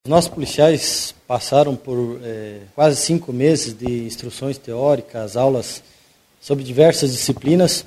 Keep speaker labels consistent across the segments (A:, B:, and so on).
A: Os nossos policiais passaram por quase 5 meses de instruções teóricas, aulas sobre diversas disciplinas,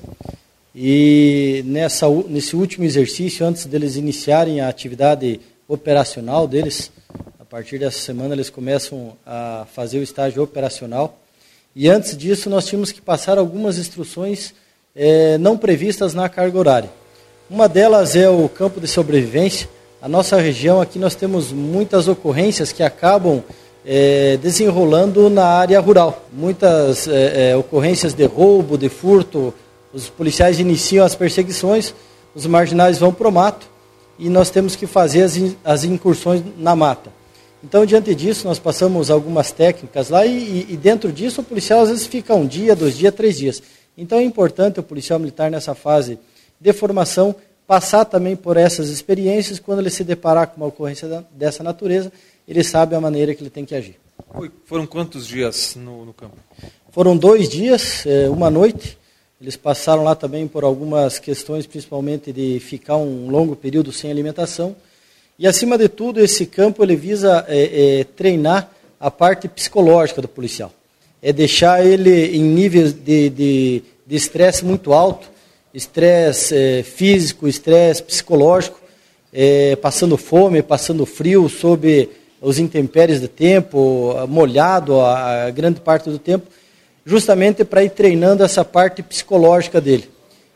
A: e nesse último exercício, antes deles iniciarem a atividade operacional deles, a partir dessa semana eles começam a fazer o estágio operacional, e antes disso nós tínhamos que passar algumas instruções não previstas na carga horária. Uma delas é o campo de sobrevivência. A nossa região aqui nós temos muitas ocorrências que acabam desenrolando na área rural. Muitas ocorrências de roubo, de furto, os policiais iniciam as perseguições, os marginais vão para o mato e nós temos que fazer as incursões na mata. Então, diante disso, nós passamos algumas técnicas lá e dentro disso o policial às vezes fica 1 dia, 2 dias, 3 dias. Então é importante o policial militar nessa fase de formação passar também por essas experiências. Quando ele se deparar com uma ocorrência dessa natureza, ele sabe a maneira que ele tem que agir.
B: Foram quantos dias no campo?
A: Foram 2 dias, 1 noite. Eles passaram lá também por algumas questões, principalmente de ficar um longo período sem alimentação. E, acima de tudo, esse campo ele visa treinar a parte psicológica do policial. É deixar ele em níveis de estresse muito alto, estresse físico, estresse psicológico, passando fome, passando frio, sob os intempéries do tempo, molhado a grande parte do tempo, justamente para ir treinando essa parte psicológica dele.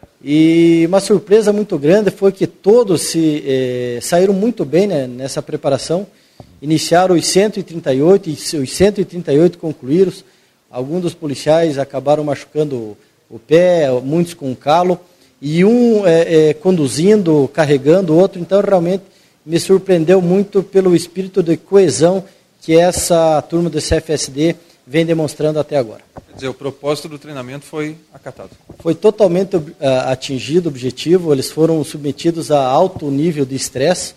A: E uma surpresa muito grande foi que todos saíram muito bem, né, nessa preparação. Iniciaram os 138 e os 138 concluíram. Alguns dos policiais acabaram machucando o pé, muitos com calo, e um conduzindo, carregando o outro. Então, realmente, me surpreendeu muito pelo espírito de coesão que essa turma do CFSD vem demonstrando até agora.
B: Quer dizer, o propósito do treinamento foi acatado?
A: Foi totalmente atingido o objetivo. Eles foram submetidos a alto nível de estresse.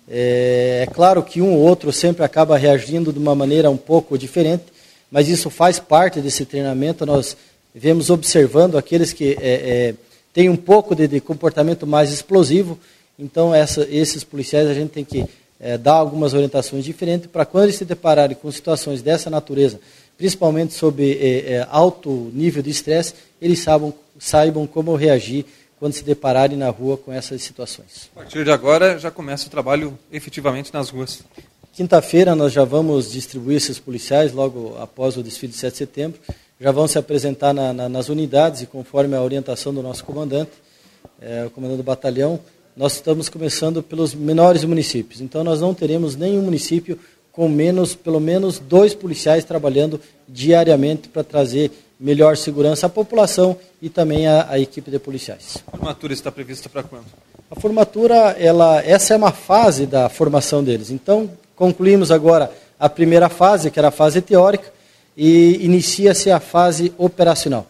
A: É claro que um ou outro sempre acaba reagindo de uma maneira um pouco diferente, mas isso faz parte desse treinamento. Nós vemos observando aqueles que têm um pouco de comportamento mais explosivo. Então, esses policiais a gente tem que dar algumas orientações diferentes para quando eles se depararem com situações dessa natureza, principalmente sob alto nível de estresse, eles saibam como reagir quando se depararem na rua com essas situações.
B: A partir de agora já começa o trabalho efetivamente nas ruas.
A: Quinta-feira nós já vamos distribuir esses policiais, logo após o desfile de 7 de setembro, já vão se apresentar nas unidades e conforme a orientação do nosso comandante, o comandante do batalhão, nós estamos começando pelos menores municípios. Então nós não teremos nenhum município com pelo menos 2 policiais trabalhando diariamente para trazer melhor segurança à população e também à equipe de policiais.
B: A formatura está prevista para quando?
A: A formatura, essa é uma fase da formação deles. Então, concluímos agora a primeira fase, que era a fase teórica, e inicia-se a fase operacional.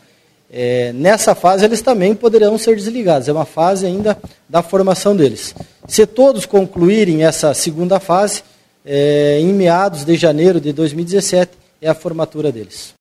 A: Nessa fase, eles também poderão ser desligados. É uma fase ainda da formação deles. Se todos concluírem essa segunda fase, em meados de janeiro de 2017, é a formatura deles.